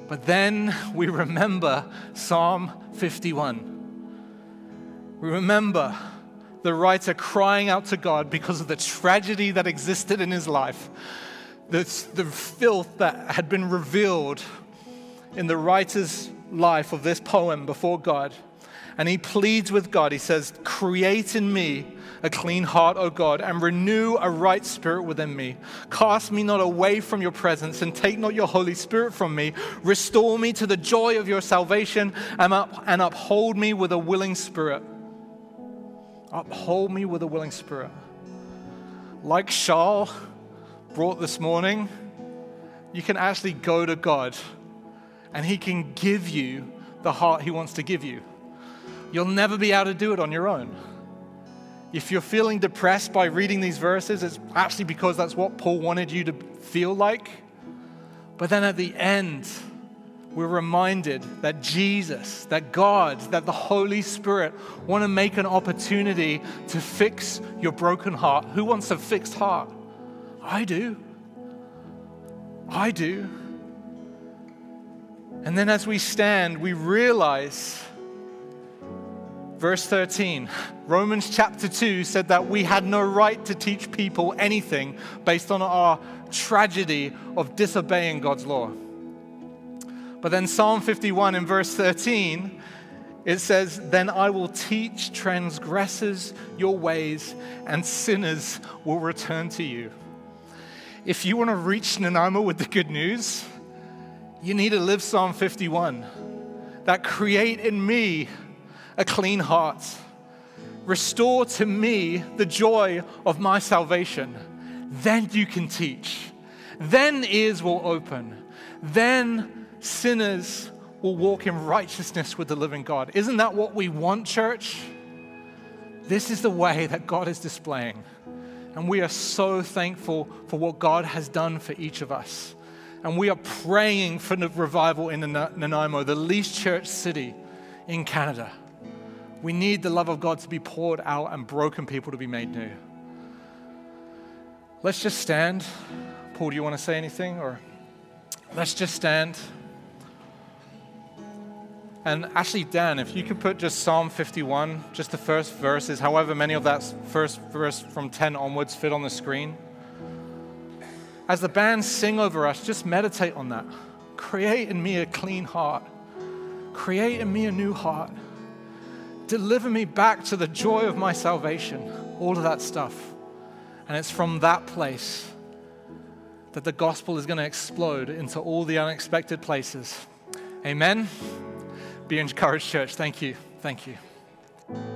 But then we remember Psalm 51. We remember the writer crying out to God because of the tragedy that existed in his life, the filth that had been revealed in the writer's life of this poem before God. And he pleads with God. He says, "Create in me a clean heart, O God, and renew a right spirit within me. Cast me not away from your presence, and take not your Holy Spirit from me. Restore me to the joy of your salvation, and uphold me with a willing spirit." Uphold me with a willing spirit. Like Charles brought this morning, you can actually go to God, and he can give you the heart he wants to give you. You'll never be able to do it on your own. If you're feeling depressed by reading these verses, it's actually because that's what Paul wanted you to feel like. But then at the end, we're reminded that Jesus, that God, that the Holy Spirit want to make an opportunity to fix your broken heart. Who wants a fixed heart? I do. I do. And then as we stand, we realize, verse 13, Romans chapter 2 said that we had no right to teach people anything based on our tragedy of disobeying God's law. But then Psalm 51 in verse 13, it says, "Then I will teach transgressors your ways, and sinners will return to you." If you want to reach Nanaimo with the good news, you need to live Psalm 51. That create in me a clean heart. Restore to me the joy of my salvation. Then you can teach. Then ears will open. Then sinners will walk in righteousness with the living God. Isn't that what we want, church? This is the way that God is displaying. And we are so thankful for what God has done for each of us. And we are praying for the revival in Nanaimo, the least church city in Canada. We need the love of God to be poured out and broken people to be made new. Let's just stand. Paul, do you want to say anything? Or let's just stand. And actually, Dan, if you could put just Psalm 51, just the first verses, however many of that first verse from 10 onwards fit on the screen. As the band sing over us, just meditate on that. Create in me a clean heart. Create in me a new heart. Deliver me back to the joy of my salvation. All of that stuff. And it's from that place that the gospel is going to explode into all the unexpected places. Amen. Be encouraged, church. Thank you. Thank you.